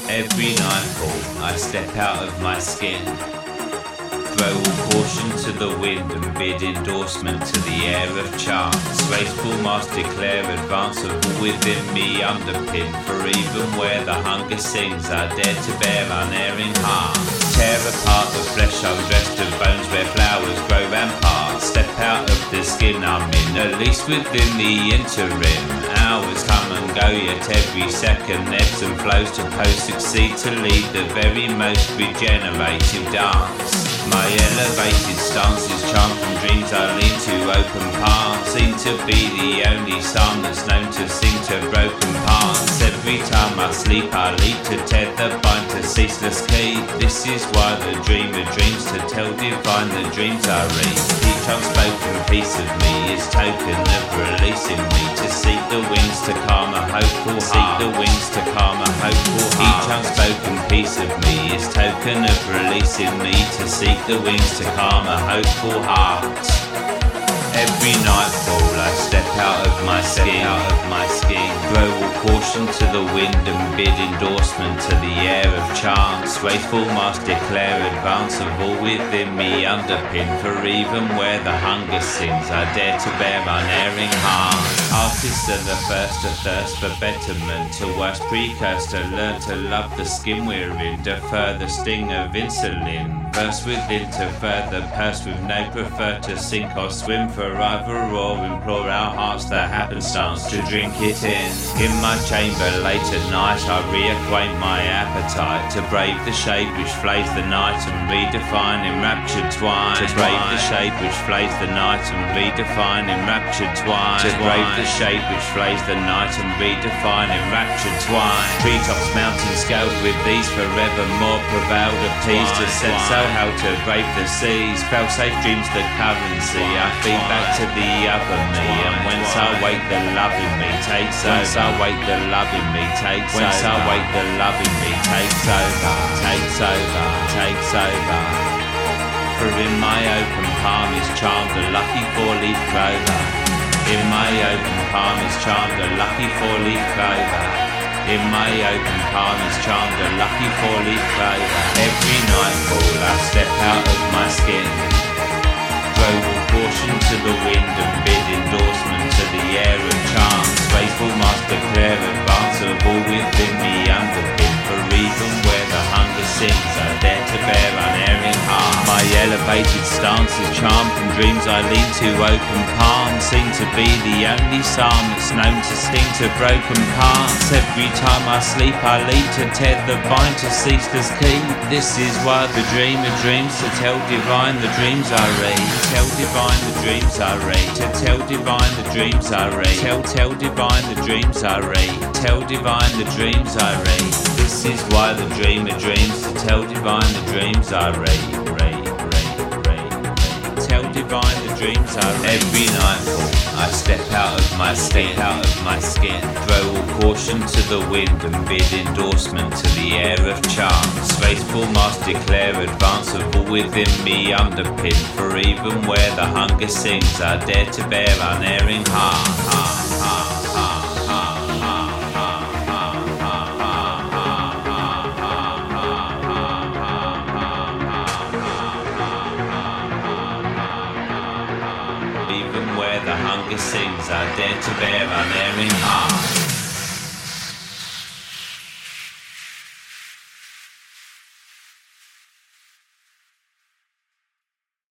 Every nightfall I step out of my skin, throw all caution to the wind and bid endorsement to the air of chance. Graceful mass declare advance of all within me underpin, for even where the hunger sings I dare to bear unerring heart. Tear apart the flesh undressed of bones where flowers grow rampart. Step out of the skin I'm in, at least within the interim. Hours come and go, yet every second ebbs and flows to succeed to lead the very most regenerative dance. My elevated stance is charmed from dreams I lean to open paths. Seem to be the only psalm that's known to sing to broken parts. Every time I sleep I leap to tether bind to ceaseless key. This is why the dreamer dreams, to tell divine the dreams I read. Each unspoken piece of me is token of releasing me, to seek the wings to calm a hopeful heart. Seek the wings to calm a hopeful heart. Each unspoken piece of me is token of releasing me, to seek the wings to calm a hopeful heart. Every nightfall I step out of my skin, throw all caution to the wind and bid endorsement to the air of chance. Graceful must declare advance of all within me underpin, for even where the hunger sings I dare to bear unerring heart. Artists are the first to thirst for betterment, to worst precursor learn to love the skin we're in, defer the sting of insulin. Verse within to further purse with no prefer to sink or swim for either, or implore our hearts the happenstance to drink it in. In my chamber late at night I reacquaint my appetite, to brave the shade which flays the night and redefine enraptured twine. To brave the shade which flays the night and redefine enraptured twine. To brave the shade which flays the night and redefine enraptured twine. Treetops, mountains scaled with these forevermore prevailed of teas to set sail how to brave the seas. Fell safe dreams the currency I feed back to the other me, and whence I wake the love in me takes over. Whence I wake the love in me takes over. Whence I wake the love in me takes over. Takes over. Takes over. For in my open palm is charmed a lucky four-leaf clover. In my open palm is charmed a lucky four-leaf clover. In my open palm is charmed a lucky four-leaf clover. Every nightfall I step out of my skin, throw all caution to the wind and bid endorsement to the air of chance. Faithful must declare advance of all within me underpin, for even where the hunger sings I dare to bear unerring heart. My elevated stance is charmed from dreams I lean to open palms. Seem to be the only psalm that's known to sting to broken parts. Every time I sleep I leap to tether bind to ceaseless key. This is why the dreamer dreams, to tell divine the dreams I read. Tell divine the dreams I read. To tell divine the dreams I read. Tell divine the dreams I read. Tell divine the dreams I read. This is why the dreamer dreams, to tell divine the dreams I read. Tell divine the dreams I read. Every nightfall I step out of my skin, throw all caution to the wind and bid endorsement to the air of chance. Faithful must declare advance of all within me underpin, for even where the hunger sings I dare to bear unerring heart. Even where the hunger sings I dare to bear unerring heart.